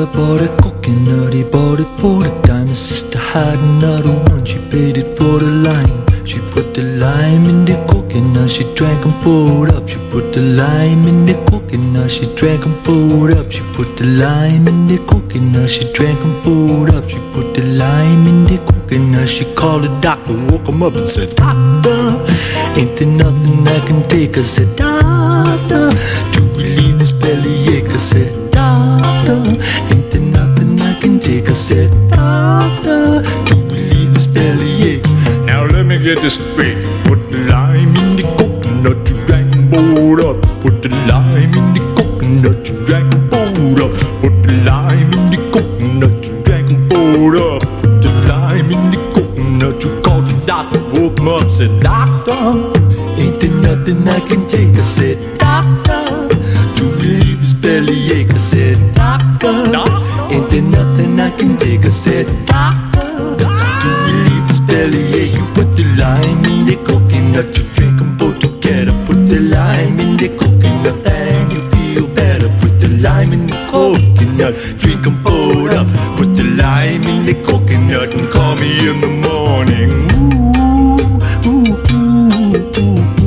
brother bought a coconut, he bought it for the dime. His sister had another one, she paid it for the lime. She put the lime in the coconut, she drank and poured up. She put the lime in the coconut, she drank and poured up. She put the lime in the coconut, she drank and poured up. She put the lime in the coconut, she called the doctor, woke him up and said, "Doctor, ain't there nothing I can take?" I said, "Doctor, to relieve this bellyache." I said, "Doctor, ain't there nothing I can take?" I said, "Doctor, to relieve this bellyache." Now let me get this straight. Put the lime in the coconut, you drank and poured up. Put the lime in the coconut, you drank and poured up. Put the lime in the coconut, you drank and poured up. Put the lime in the coconut, you called the doctor, woke him up, said, "Doctor, ain't there nothing I can take?" I said, "Doctor, to relieve this bellyache." I said, "Doctor, ain't there nothing I can take?" I said, "Doctor, to relieve this bellyache." You put the lime in the coconut, you drink them both together. Put the lime in the coconut and you feel better. Put the lime in the coconut, drink them both up. Put the lime in the coconut and call me in the morning. Ooh, ooh, ooh, ooh.